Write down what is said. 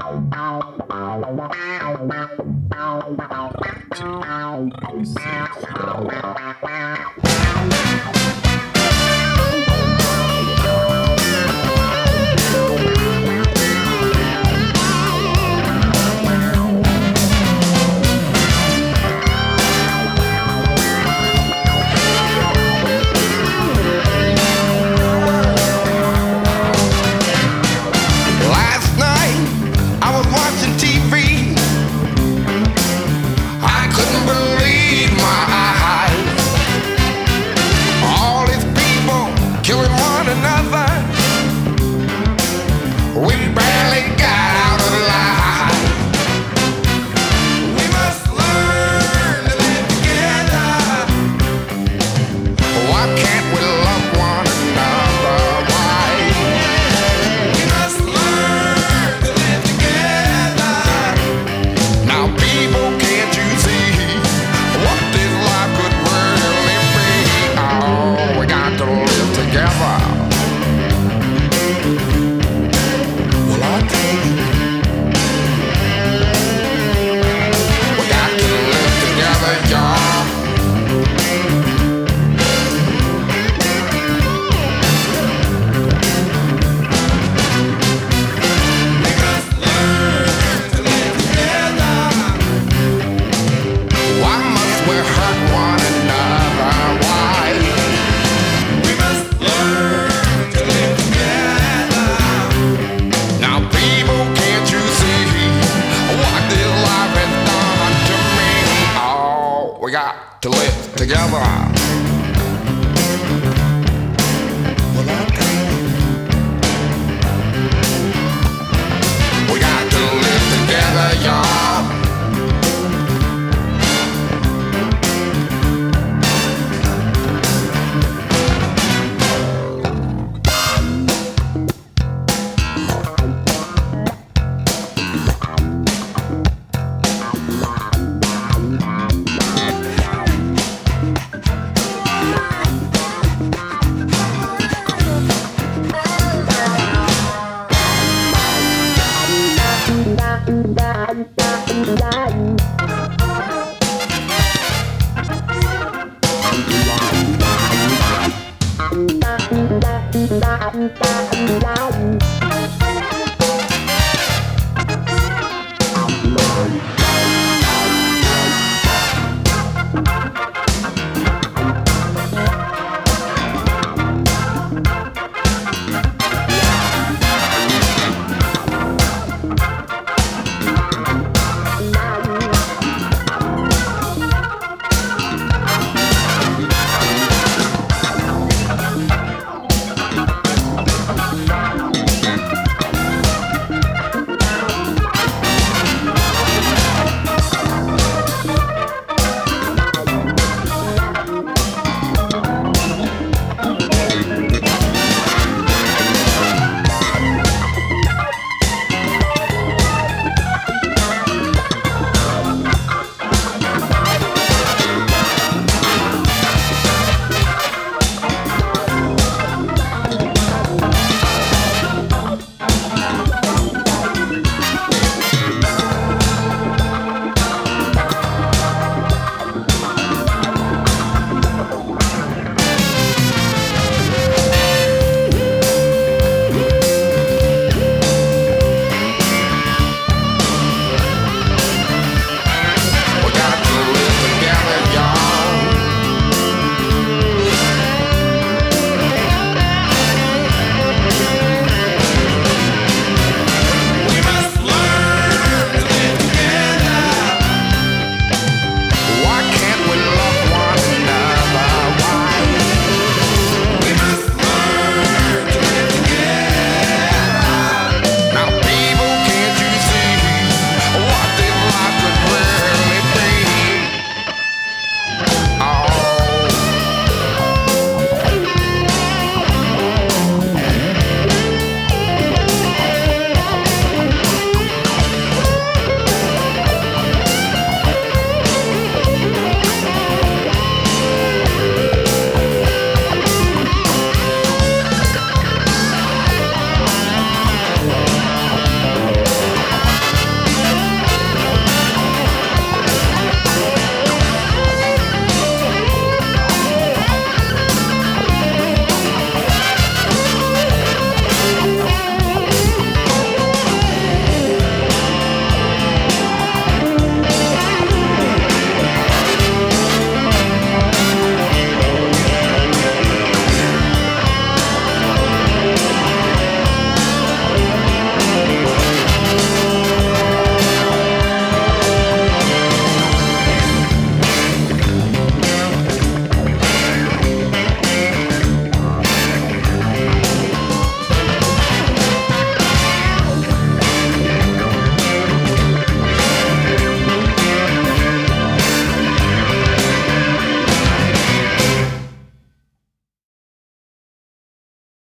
Last night I was watching TV. I couldn't believe my eyes. All these people killing one another. We barely got out alive. We must learn to live together. Why can't we love one another? Why? We must learn to live together. Now, people, can't you see what this life could really be? Oh, we got to live together. Well, I tell you, we got to live together, y'all. We must learn to live together. Why must we hurt one another? Why? We must learn to live together. Now, people, can't you see what this life has done to me? Oh, we got to live together. Well, I tell you, we got to live together, y'all. Bye.